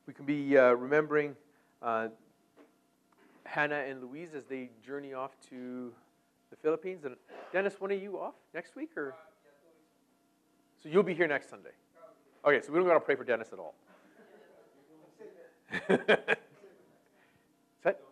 We can be remembering Hannah and Louise as they journey off to the Philippines. And Dennis, when are you off? Next week? Or? So you'll be here next Sunday? Okay, so we don't got to pray for Dennis at all. Set?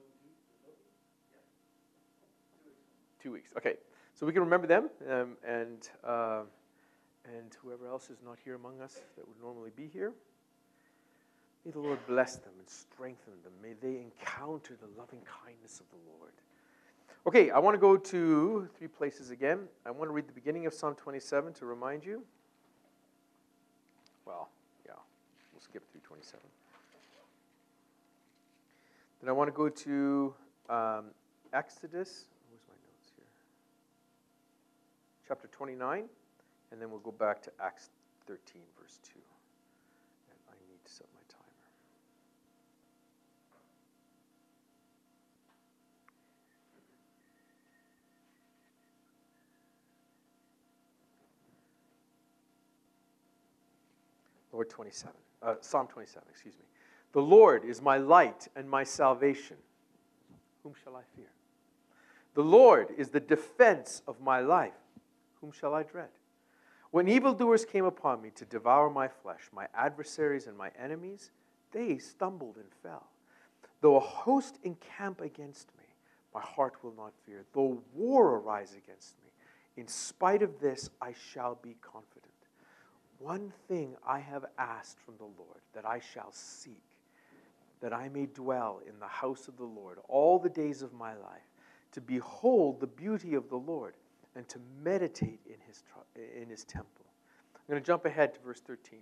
2 weeks. Okay, so we can remember them and whoever else is not here among us that would normally be here. May the Lord bless them and strengthen them. May they encounter the loving kindness of the Lord. Okay, I want to go to 3 places again. I want to read the beginning of Psalm 27 to remind you. Well, yeah, we'll skip through 27. Then I want to go to Exodus. Where's my notes here? Chapter 29, and then we'll go back to Acts 13, verse 2. And I need to set my timer. Psalm 27, excuse me. The Lord is my light and my salvation. Whom shall I fear? The Lord is the defense of my life. Whom shall I dread? When evildoers came upon me to devour my flesh, my adversaries and my enemies, they stumbled and fell. Though a host encamp against me, my heart will not fear. Though war arise against me, in spite of this I shall be confident. One thing I have asked from the Lord, that I shall seek, that I may dwell in the house of the Lord all the days of my life, to behold the beauty of the Lord, and to meditate in his temple. I'm going to jump ahead to verse 13.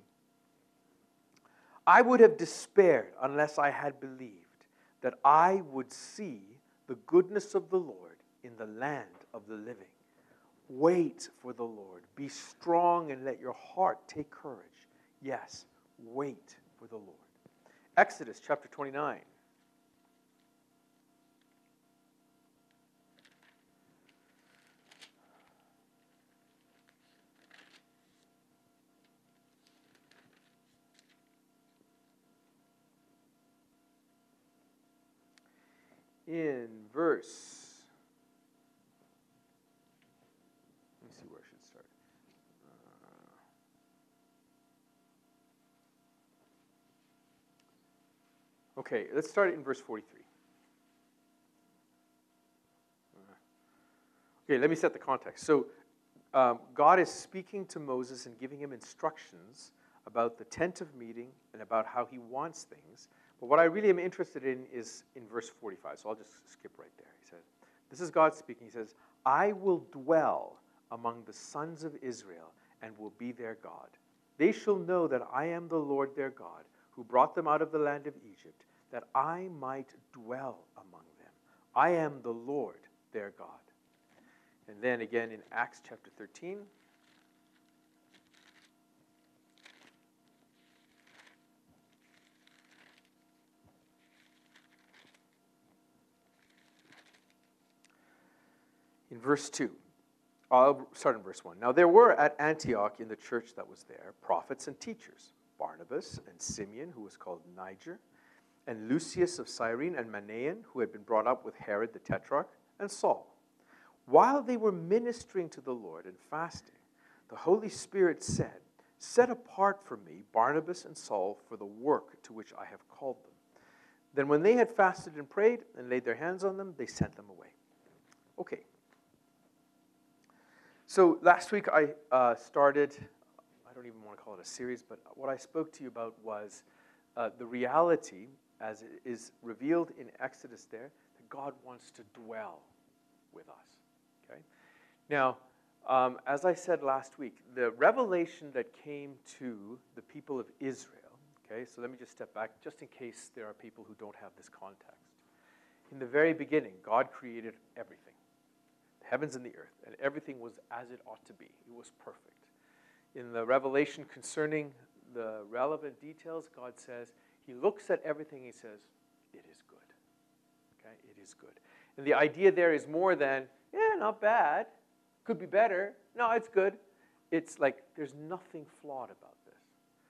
I would have despaired unless I had believed that I would see the goodness of the Lord in the land of the living. Wait for the Lord. Be strong and let your heart take courage. Yes, wait for the Lord. Exodus chapter 29. In verse, let me see where I should start. Okay, let's start in verse 43. Okay, let me set the context. So God is speaking to Moses and giving him instructions about the tent of meeting and about how he wants things. But what I really am interested in is in verse 45. So I'll just skip right there. He says, this is God speaking. He says, I will dwell among the sons of Israel and will be their God. They shall know that I am the Lord their God, who brought them out of the land of Egypt, that I might dwell among them. I am the Lord their God. And then again in Acts chapter 13. In verse 2, I'll start in verse 1. Now there were at Antioch in the church that was there prophets and teachers, Barnabas and Simeon, who was called Niger, and Lucius of Cyrene, and Manaen, who had been brought up with Herod the Tetrarch, and Saul. While they were ministering to the Lord and fasting, the Holy Spirit said, set apart for me Barnabas and Saul for the work to which I have called them. Then when they had fasted and prayed and laid their hands on them, they sent them away. Okay. So last week I started, I don't even want to call it a series, but what I spoke to you about was the reality, as it is revealed in Exodus there, that God wants to dwell with us. Okay? Now, as I said last week, the revelation that came to the people of Israel, okay, so let me just step back, just in case there are people who don't have this context. In the very beginning, God created everything. Heavens and the earth, and everything was as it ought to be. It was perfect. In the revelation concerning the relevant details, God says, he looks at everything, he says, it is good. Okay, it is good. And the idea there is more than, yeah, not bad, could be better. No, it's good. It's like there's nothing flawed about this.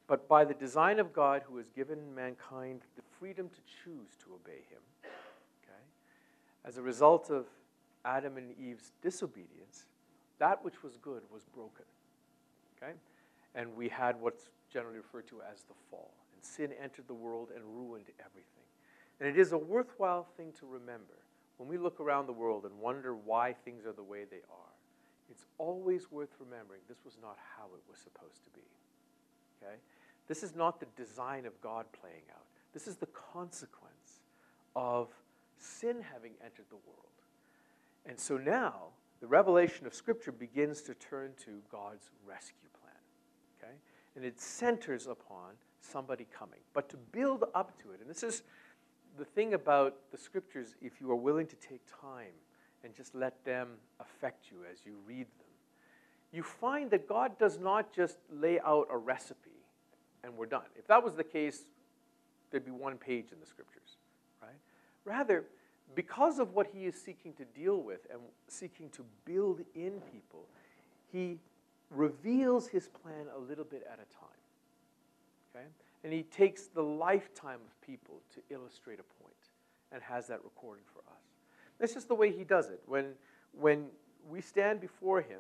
but by the design of God who has given mankind the freedom to choose to obey him. Okay? As a result of Adam and Eve's disobedience, that which was good was broken. Okay? And we had what's generally referred to as the fall. And sin entered the world and ruined everything. And it is a worthwhile thing to remember. When we look around the world and wonder why things are the way they are, it's always worth remembering this was not how it was supposed to be. Okay? This is not the design of God playing out. This is the consequence of sin having entered the world. And so now, the revelation of Scripture begins to turn to God's rescue plan. Okay? And it centers upon somebody coming. But to build up to it, and this is the thing about the Scriptures, if you are willing to take time and just let them affect you as you read them, you find that God does not just lay out a recipe and we're done. If that was the case, there'd be one page in the Scriptures, right? Rather, because of what he is seeking to deal with and seeking to build in people, he reveals his plan a little bit at a time, okay? And he takes the lifetime of people to illustrate a point and has that recorded for us. That's just the way he does it. When we stand before him,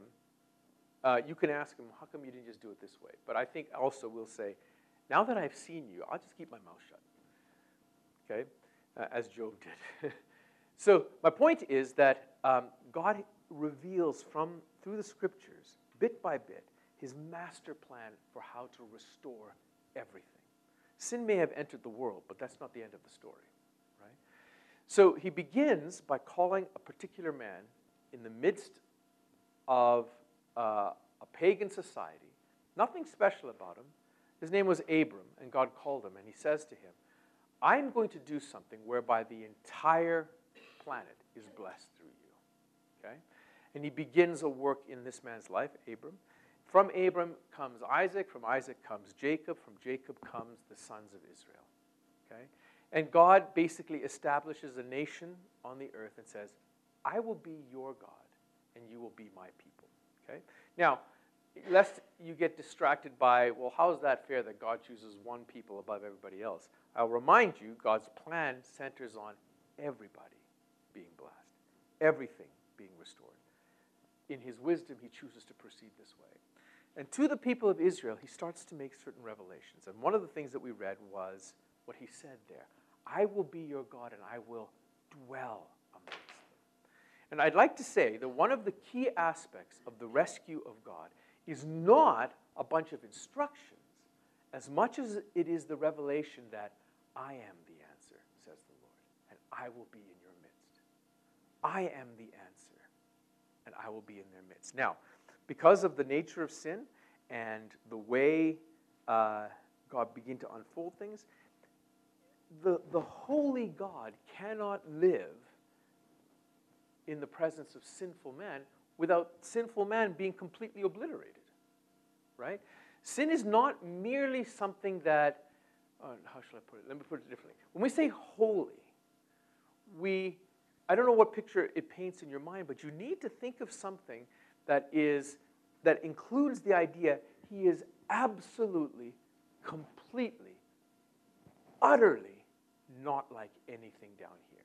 you can ask him, how come you didn't just do it this way? But I think also we'll say, now that I've seen you, I'll just keep my mouth shut, okay? As Job did. So my point is that God reveals through the Scriptures, bit by bit, his master plan for how to restore everything. Sin may have entered the world, but that's not the end of the story, right? So he begins by calling a particular man in the midst of a pagan society, nothing special about him. His name was Abram, and God called him, and he says to him, I'm going to do something whereby the entire planet is blessed through you, okay? And he begins a work in this man's life, Abram. From Abram comes Isaac, from Isaac comes Jacob, from Jacob comes the sons of Israel, okay? And God basically establishes a nation on the earth and says, I will be your God, and you will be my people, okay? Now, lest you get distracted by, well, how is that fair that God chooses one people above everybody else? I'll remind you, God's plan centers on everybody being blessed, everything being restored. In his wisdom, he chooses to proceed this way. And to the people of Israel, he starts to make certain revelations. And one of the things that we read was what he said there. I will be your God, and I will dwell amongst them. And I'd like to say that one of the key aspects of the rescue of God is not a bunch of instructions as much as it is the revelation that I am the answer, says the Lord, and I will be in your midst. I am the answer, and I will be in their midst. Now, because of the nature of sin and the way God began to unfold things, the holy God cannot live in the presence of sinful man without sinful man being completely obliterated, right? Sin is not merely something that, how shall I put it? Let me put it differently. When we say holy, I don't know what picture it paints in your mind, but you need to think of something that includes the idea he is absolutely, completely, utterly not like anything down here.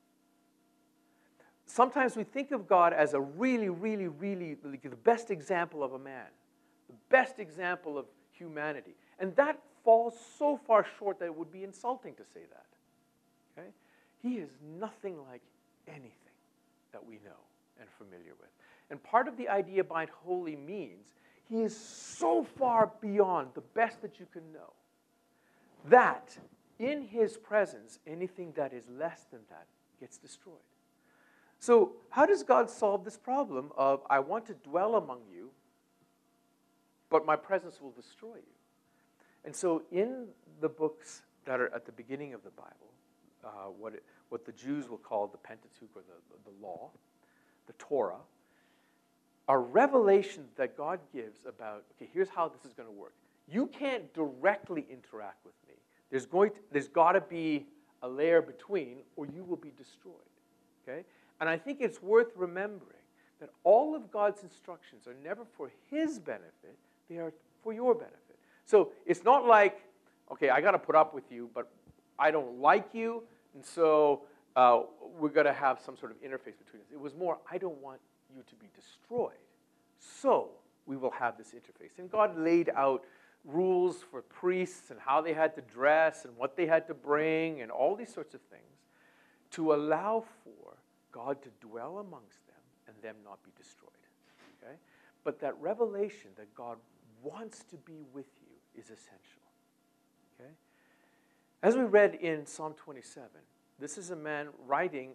Sometimes we think of God as a really, really, really, like the best example of a man, the best example of humanity. And that falls so far short that it would be insulting to say that. Okay? He is nothing like anything that we know and are familiar with. And part of the idea behind holy means he is so far beyond the best that you can know that in his presence, anything that is less than that gets destroyed. So how does God solve this problem of, I want to dwell among you, but my presence will destroy you? And so in the books that are at the beginning of the Bible, what the Jews will call the Pentateuch, or the law, the Torah, are revelations that God gives about, okay, here's how this is going to work. You can't directly interact with me. There's got to be a layer between, or you will be destroyed. Okay? And I think it's worth remembering that all of God's instructions are never for his benefit, they are for your benefit. So it's not like, okay, I got to put up with you, but I don't like you, and so we're going to have some sort of interface between us. It was more, I don't want you to be destroyed, so we will have this interface. And God laid out rules for priests and how they had to dress and what they had to bring and all these sorts of things to allow for God to dwell amongst them and them not be destroyed. Okay? But that revelation that God wants to be with you is essential. Okay? As we read in Psalm 27, this is a man writing,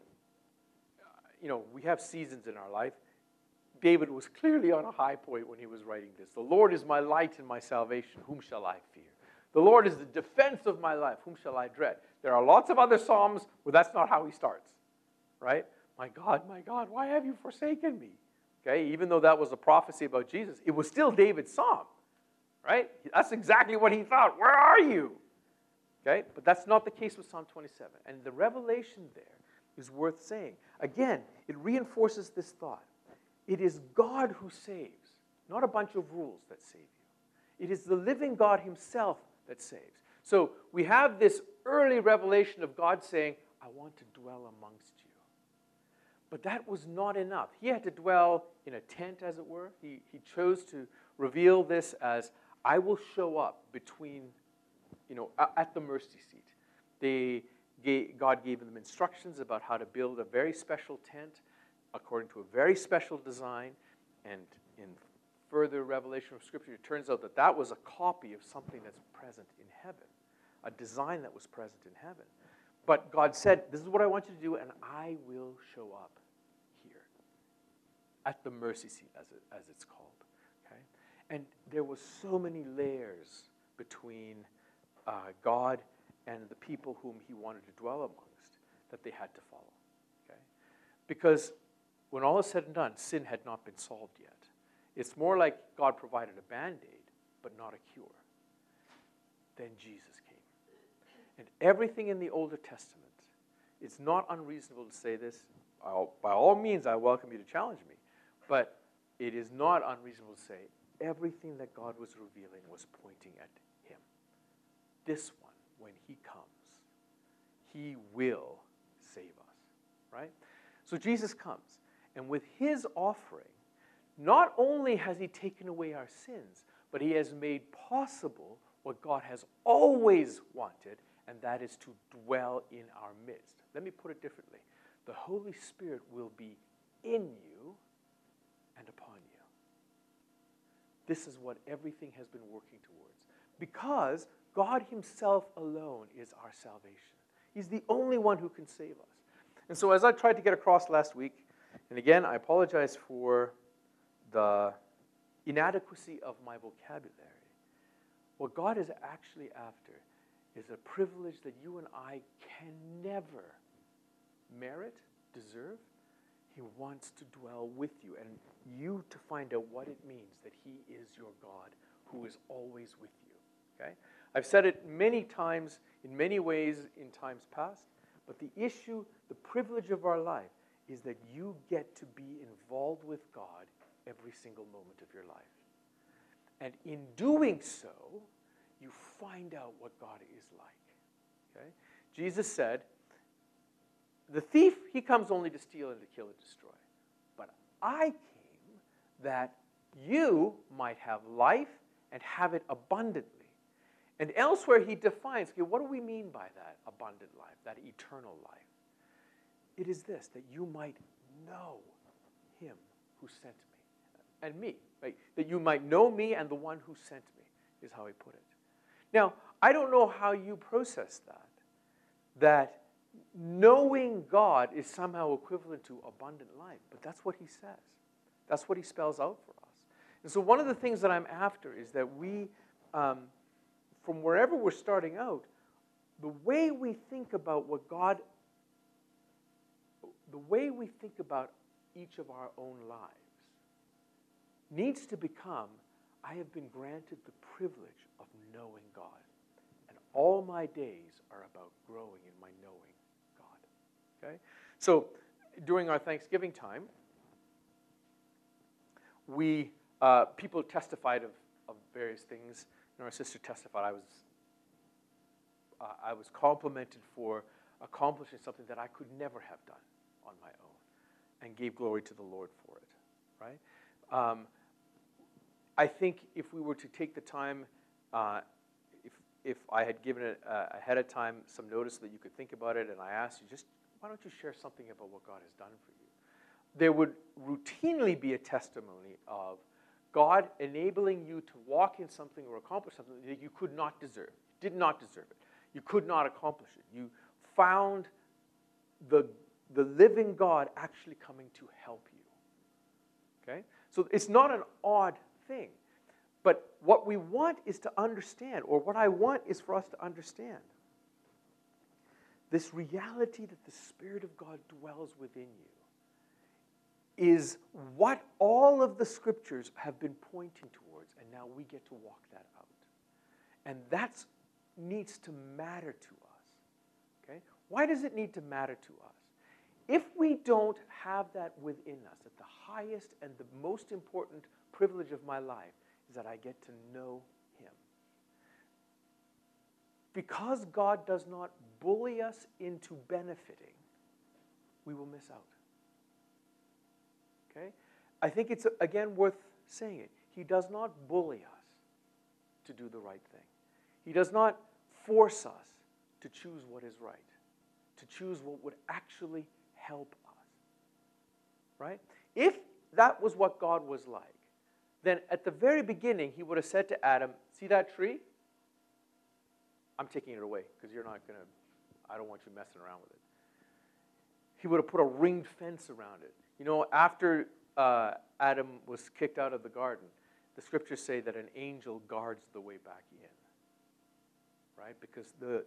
we have seasons in our life. David was clearly on a high point when he was writing this. The Lord is my light and my salvation. Whom shall I fear? The Lord is the defense of my life. Whom shall I dread? There are lots of other psalms where that's not how he starts, right? My God, why have you forsaken me? Okay, even though that was a prophecy about Jesus, it was still David's psalm, right? That's exactly what he thought. Where are you? Okay, but that's not the case with Psalm 27. And the revelation there is worth saying. Again, it reinforces this thought. It is God who saves, not a bunch of rules that save you. It is the living God himself that saves. So we have this early revelation of God saying, I want to dwell amongst you. But that was not enough. He had to dwell in a tent, as it were. He chose to reveal this as, I will show up between, at the mercy seat. God gave them instructions about how to build a very special tent according to a very special design. And in further revelation of Scripture, it turns out that that was a copy of something that's present in heaven, a design that was present in heaven. But God said, this is what I want you to do, and I will show up here at the mercy seat, as it's called. Okay? And there was so many layers between God and the people whom he wanted to dwell amongst that they had to follow. Okay? Because when all is said and done, sin had not been solved yet. It's more like God provided a Band-Aid, but not a cure. Then Jesus came. And everything in the Older Testament, it's not unreasonable to say this. By all means, I welcome you to challenge me. But it is not unreasonable to say everything that God was revealing was pointing at him. This one, when he comes, he will save us, right? So Jesus comes, and with his offering, not only has he taken away our sins, but he has made possible what God has always wanted, and that is to dwell in our midst. Let me put it differently. The Holy Spirit will be in you and upon you. This is what everything has been working towards. Because God himself alone is our salvation. He's the only one who can save us. And so as I tried to get across last week, and again, I apologize for the inadequacy of my vocabulary, what God is actually after is a privilege that you and I can never merit, deserve. He wants to dwell with you and you to find out what it means that he is your God who is always with you. Okay? I've said it many times, in many ways in times past, but the issue, the privilege of our life is that you get to be involved with God every single moment of your life. And in doing so, you find out what God is like. Okay? Jesus said, the thief, he comes only to steal and to kill and destroy. But I came that you might have life and have it abundantly. And elsewhere he defines, okay, what do we mean by that abundant life, that eternal life? It is this, that you might know him who sent me and me. Right? That you might know me and the one who sent me, is how he put it. Now, I don't know how you process that knowing God is somehow equivalent to abundant life, but that's what he says. That's what he spells out for us. And so one of the things that I'm after is that we, from wherever we're starting out, the way we think about what God, the way we think about each of our own lives needs to become, I have been granted the privilege of knowing God. And all my days are about growing in my knowing God. Okay? So during our Thanksgiving time, we people testified of various things. Our sister testified, I was complimented for accomplishing something that I could never have done on my own, and gave glory to the Lord for it, right? I think if we were to take the time, if I had given it ahead of time some notice so that you could think about it, and I asked you, just why don't you share something about what God has done for you? There would routinely be a testimony of God enabling you to walk in something or accomplish something that you could not deserve, did not deserve it. You could not accomplish it. You found the living God actually coming to help you. Okay? So it's not an odd thing. But what we want is to understand, or what I want is for us to understand, this reality that the Spirit of God dwells within you is what all of the Scriptures have been pointing towards, and now we get to walk that out. And that needs to matter to us. Okay? Why does it need to matter to us? If we don't have that within us, that the highest and the most important privilege of my life is that I get to know Him. Because God does not bully us into benefiting, we will miss out. Okay? I think it's, again, worth saying it. He does not bully us to do the right thing. He does not force us to choose what is right, to choose what would actually help us. Right? If that was what God was like, then at the very beginning, He would have said to Adam, see that tree? I'm taking it away because you're not going to, I don't want you messing around with it. He would have put a ringed fence around it. You know, after Adam was kicked out of the garden, the Scriptures say that an angel guards the way back in. Right? Because the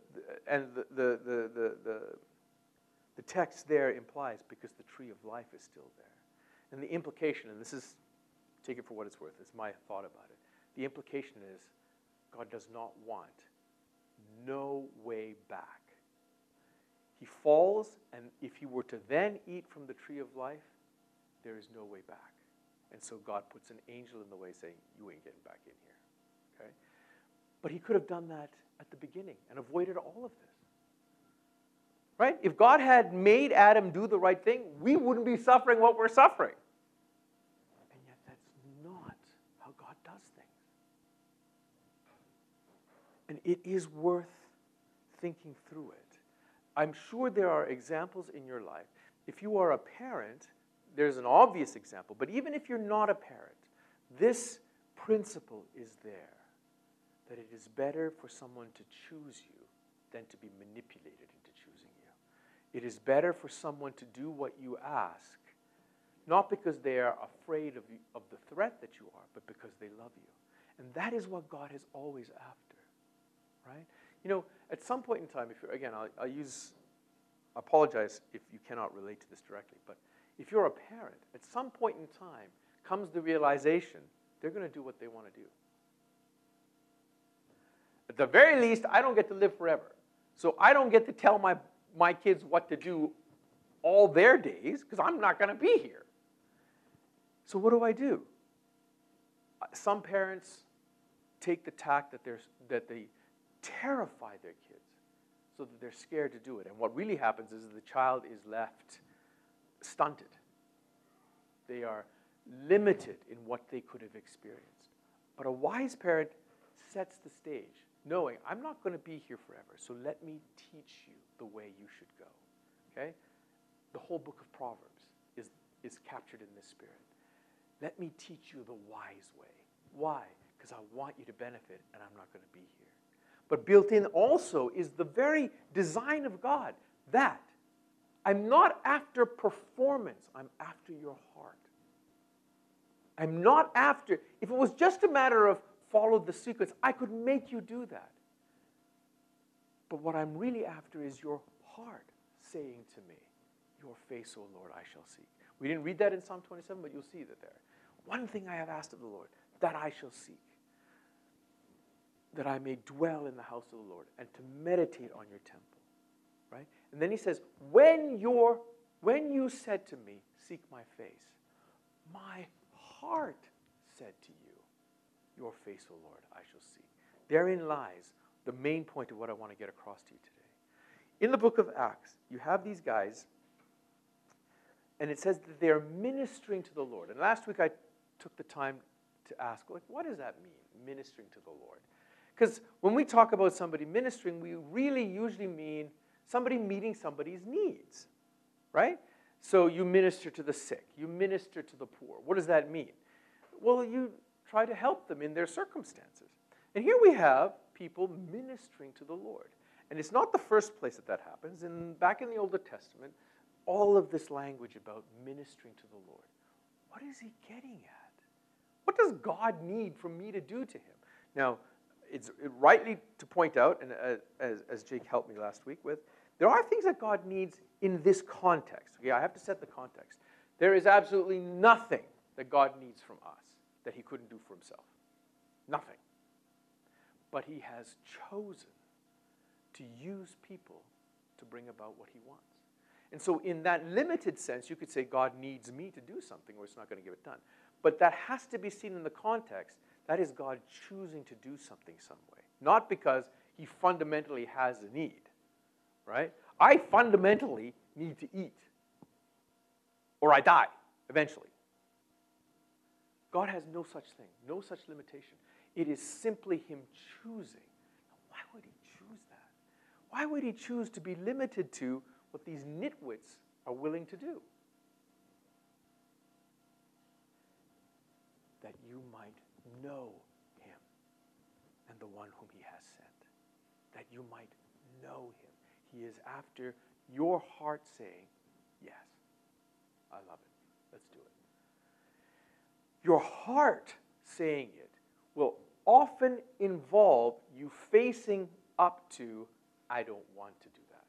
text there implies because the tree of life is still there. And the implication, and this is, take it for what it's worth, it's my thought about it. The implication is God does not want no way back. He falls, and if he were to then eat from the tree of life, there is no way back. And so God puts an angel in the way saying, you ain't getting back in here. Okay? But he could have done that at the beginning and avoided all of this. Right? If God had made Adam do the right thing, we wouldn't be suffering what we're suffering. And yet that's not how God does things. And it is worth thinking through it. I'm sure there are examples in your life. If you are a parent, there's an obvious example. But even if you're not a parent, this principle is there. That it is better for someone to choose you than to be manipulated into choosing you. It is better for someone to do what you ask, not because they are afraid of the threat that you are, but because they love you. And that is what God is always after, right? You know, at some point in time, if you're, again, I apologize if you cannot relate to this directly, but if you're a parent, at some point in time comes the realization they're going to do what they want to do. At the very least, I don't get to live forever. So I don't get to tell my kids what to do all their days because I'm not going to be here. So what do? Some parents take the tack that they terrify their kids so that they're scared to do it. And what really happens is the child is left stunted. They are limited in what they could have experienced. But a wise parent sets the stage, knowing I'm not going to be here forever, so let me teach you the way you should go. Okay? The whole book of Proverbs is captured in this spirit. Let me teach you the wise way. Why? Because I want you to benefit, and I'm not going to be here. But built in also is the very design of God, that I'm not after performance, I'm after your heart. I'm not after, if it was just a matter of follow the sequence, I could make you do that. But what I'm really after is your heart saying to me, your face, O Lord, I shall seek. We didn't read that in Psalm 27, but you'll see that there. One thing I have asked of the Lord, that I shall seek, that I may dwell in the house of the Lord and to meditate on your temple. Right? And then he says, when you said to me, seek my face, my heart said to you, your face, O Lord, I shall seek. Therein lies the main point of what I want to get across to you today. In the book of Acts, you have these guys, and it says that they're ministering to the Lord. And last week I took the time to ask, like, what does that mean, ministering to the Lord? Because when we talk about somebody ministering, we really usually mean somebody meeting somebody's needs, right? So you minister to the sick, you minister to the poor. What does that mean? Well, you try to help them in their circumstances. And here we have people ministering to the Lord. And it's not the first place that happens. Back in the Old Testament, all of this language about ministering to the Lord. What is he getting at? What does God need from me to do to him? Now, it's rightly to point out, and as Jake helped me last week with, there are things that God needs in this context. Okay, I have to set the context. There is absolutely nothing that God needs from us that he couldn't do for himself. Nothing. But he has chosen to use people to bring about what he wants. And so in that limited sense, you could say God needs me to do something or it's not going to get it done. But that has to be seen in the context. That is God choosing to do something some way. Not because he fundamentally has a need, right? I fundamentally need to eat or I die eventually. God has no such thing, no such limitation. It is simply him choosing. Why would he choose that? Why would he choose to be limited to what these nitwits are willing to do? That you might know him and the one whom he has sent. That you might know him. He is after your heart saying, yes, I love it. Let's do it. Your heart saying it will often involve you facing up to, I don't want to do that.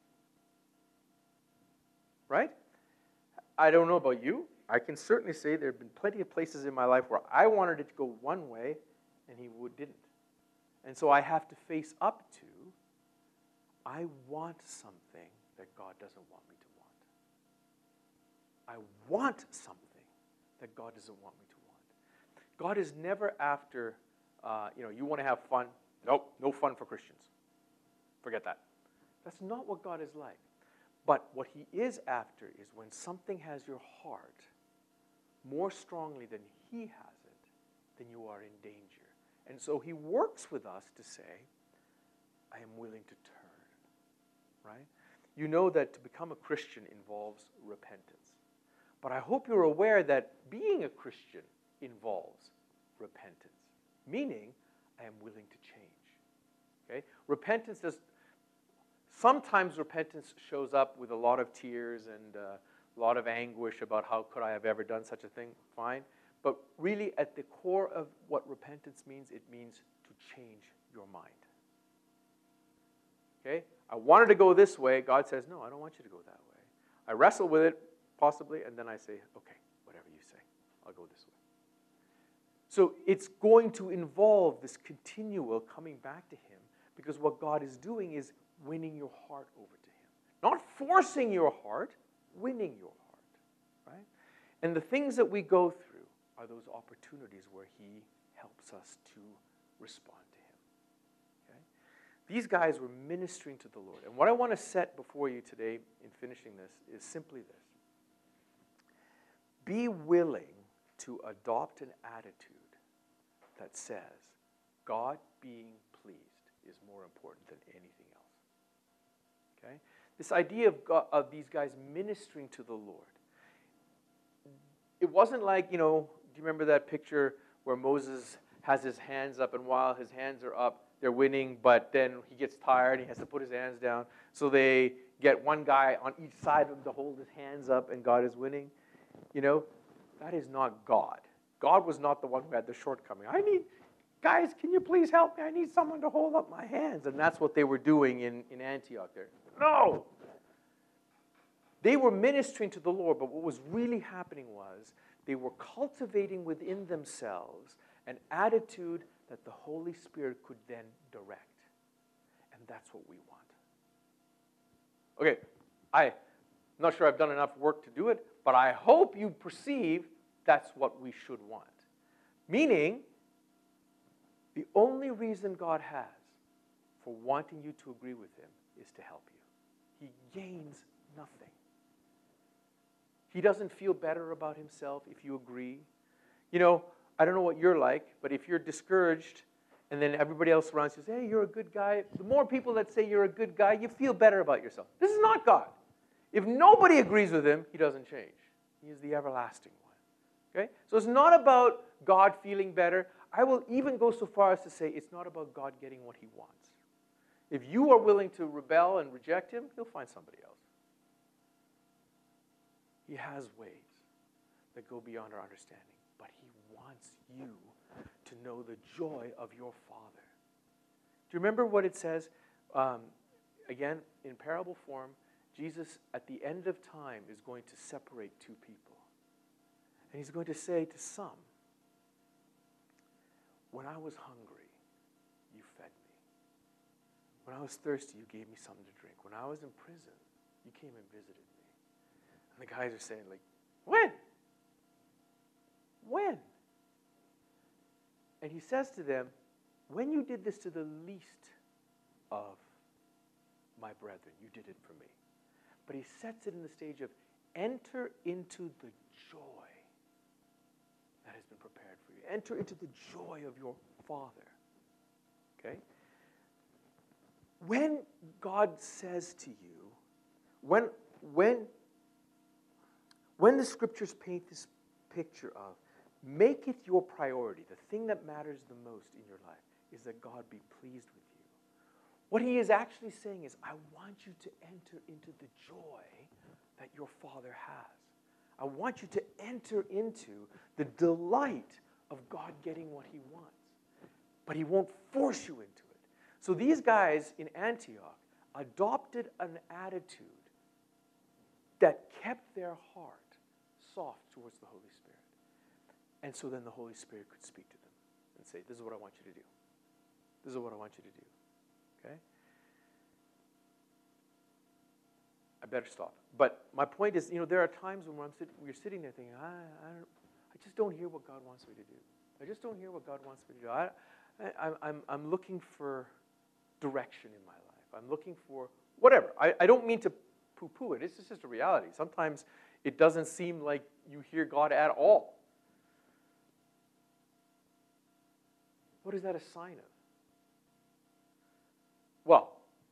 Right? I don't know about you. I can certainly say there have been plenty of places in my life where I wanted it to go one way and he didn't. And so I have to face up to, I want something that God doesn't want me to want. I want something that God doesn't want me to want. God is never after, you want to have fun. Nope, no fun for Christians. Forget that. That's not what God is like. But what he is after is when something has your heart more strongly than he has it, then you are in danger. And so he works with us to say, I am willing to turn, right? You know that to become a Christian involves repentance. But I hope you're aware that being a Christian involves repentance, meaning I am willing to change. Okay? Sometimes repentance shows up with a lot of tears and a lot of anguish about how could I have ever done such a thing. Fine. But really at the core of what repentance means, it means to change your mind. Okay? I wanted to go this way. God says, no, I don't want you to go that way. I wrestle with it, possibly, and then I say, okay, whatever you say, I'll go this way. So it's going to involve this continual coming back to him, because what God is doing is winning your heart over to him. Not forcing your heart, winning your heart, right? And the things that we go through are those opportunities where he helps us to respond to him. Okay? These guys were ministering to the Lord. And what I want to set before you today in finishing this is simply this. Be willing to adopt an attitude that says, God being pleased is more important than anything else. Okay? This idea of these guys ministering to the Lord. It wasn't like, do you remember that picture where Moses has his hands up, and while his hands are up, they're winning, but then he gets tired, he has to put his hands down. So they get one guy on each side of him to hold his hands up, and God is winning. That is not God. God was not the one who had the shortcoming. Guys, can you please help me? I need someone to hold up my hands. And that's what they were doing in Antioch there. No! They were ministering to the Lord, but what was really happening was they were cultivating within themselves an attitude that the Holy Spirit could then direct. And that's what we want. Okay, I'm not sure I've done enough work to do it, but I hope you perceive that's what we should want. Meaning, The only reason God has for wanting you to agree with him is to help you. He gains nothing. He doesn't feel better about himself if you agree. You know, I don't know what you're like, but if you're discouraged and then everybody else around says, hey, you're a good guy, the more people that say you're a good guy, you feel better about yourself. This is not God. If nobody agrees with him, he doesn't change. He is the everlasting one. Okay? So it's not about God feeling better. I will even go so far as to say it's not about God getting what he wants. If you are willing to rebel and reject him, he'll find somebody else. He has ways that go beyond our understanding, but he wants you to know the joy of your Father. Do you remember what it says? Again, in parable form, Jesus, at the end of time, is going to separate two people. And he's going to say to some, when I was hungry, you fed me. When I was thirsty, you gave me something to drink. When I was in prison, you came and visited me. And the guys are saying, like, when? When? And he says to them, when you did this to the least of my brethren, you did it for me. But he sets it in the stage of enter into the joy that has been prepared for you. Enter into the joy of your Father. Okay? When God says to you, when the scriptures paint this picture of make it your priority, the thing that matters the most in your life is that God be pleased with you. What he is actually saying is, I want you to enter into the joy that your Father has. I want you to enter into the delight of God getting what he wants. But he won't force you into it. So these guys in Antioch adopted an attitude that kept their heart soft towards the Holy Spirit. And so then the Holy Spirit could speak to them and say, this is what I want you to do. This is what I want you to do. Okay? I better stop. But my point is, there are times when we're sitting there thinking, I just don't hear what God wants me to do. I just don't hear what God wants me to do. I'm looking for direction in my life. I'm looking for whatever. I don't mean to poo-poo it. It's just a reality. Sometimes it doesn't seem like you hear God at all. What is that a sign of? Well,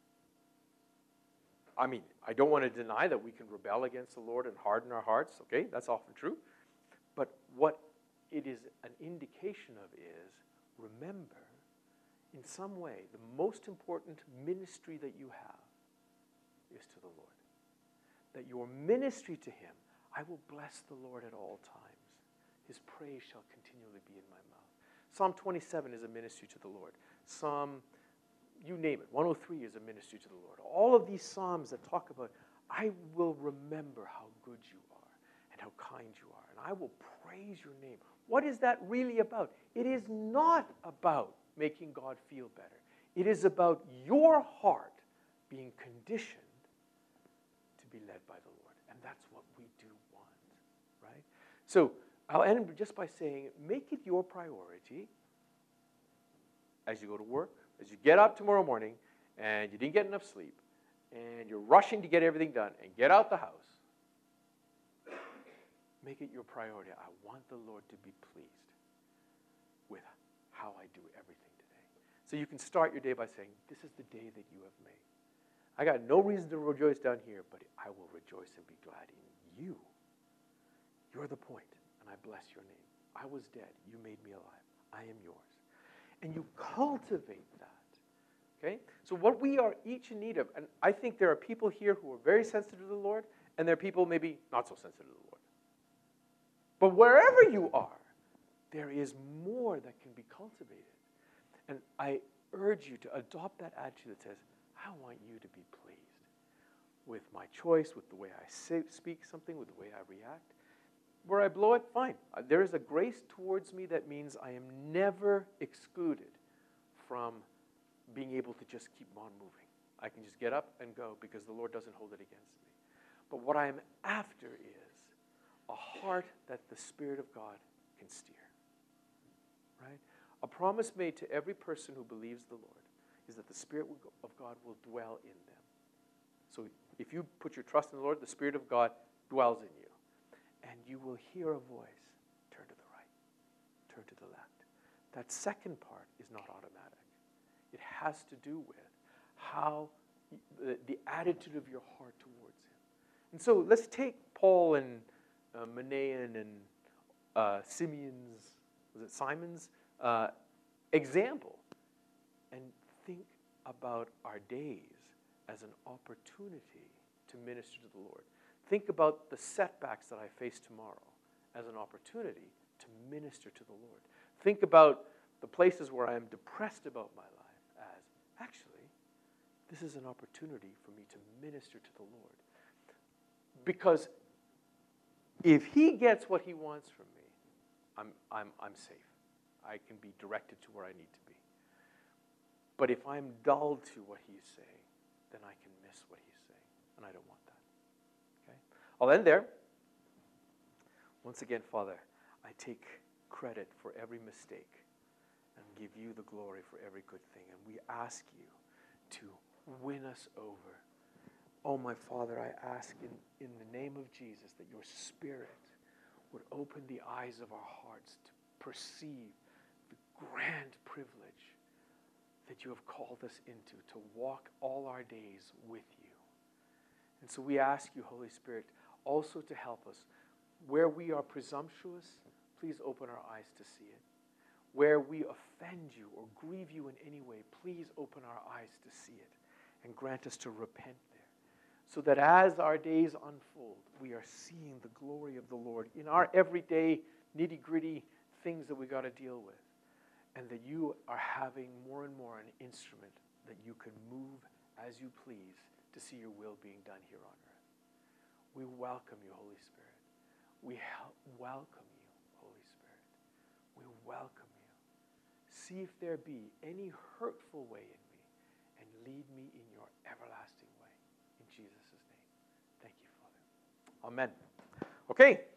I mean, I don't want to deny that we can rebel against the Lord and harden our hearts. Okay, that's often true. But what it is an indication of is, remember, in some way, the most important ministry that you have is to the Lord. That your ministry to him, I will bless the Lord at all times. His praise shall continually be in my mouth. Psalm 27 is a ministry to the Lord. Psalm, you name it, 103 is a ministry to the Lord. All of these psalms that talk about, I will remember how good you are and how kind you are, and I will praise your name. What is that really about? It is not about making God feel better. It is about your heart being conditioned to be led by the Lord. And that's what we do want, right? So I'll end just by saying, make it your priority as you go to work, as you get up tomorrow morning, and you didn't get enough sleep, and you're rushing to get everything done, and get out the house. Make it your priority. I want the Lord to be pleased with how I do everything today. So you can start your day by saying, this is the day that you have made. I got no reason to rejoice down here, but I will rejoice and be glad in you. You're the point, and I bless your name. I was dead. You made me alive. I am yours. And you cultivate that. Okay? So what we are each in need of, and I think there are people here who are very sensitive to the Lord, and there are people maybe not so sensitive to the Lord. But wherever you are, there is more that can be cultivated. And I urge you to adopt that attitude that says, I want you to be pleased with my choice, with the way I speak something, with the way I react. Where I blow it, fine. There is a grace towards me that means I am never excluded from being able to just keep on moving. I can just get up and go because the Lord doesn't hold it against me. But what I am after is a heart that the Spirit of God can steer. Right? A promise made to every person who believes the Lord is that the Spirit of God will dwell in them. So if you put your trust in the Lord, the Spirit of God dwells in you. And you will hear a voice, turn to the right, turn to the left. That second part is not automatic. It has to do with how the attitude of your heart towards Him. And so let's take Paul and Manaen and Simon's example and think about our days as an opportunity to minister to the Lord. Think about the setbacks that I face tomorrow as an opportunity to minister to the Lord. Think about the places where I am depressed about my life as, actually, this is an opportunity for me to minister to the Lord. Because if He gets what He wants from me, I'm safe. I can be directed to where I need to be. But if I'm dull to what He's saying, then I can miss what He's saying. And I don't want that. Okay? I'll end there. Once again, Father, I take credit for every mistake and give You the glory for every good thing. And we ask You to win us over. Oh, my Father, I ask in the name of Jesus that Your Spirit would open the eyes of our hearts to perceive the grand privilege that You have called us into, to walk all our days with You. And so we ask You, Holy Spirit, also to help us. Where we are presumptuous, please open our eyes to see it. Where we offend You or grieve You in any way, please open our eyes to see it and grant us to repent there. So that as our days unfold, we are seeing the glory of the Lord in our everyday nitty-gritty things that we got to deal with. And that You are having more and more an instrument that You can move as You please to see Your will being done here on earth. We welcome You, Holy Spirit. We welcome You, Holy Spirit. We welcome You. See if there be any hurtful way in me and lead me in Your everlasting way. In Jesus' name. Thank You, Father. Amen. Okay.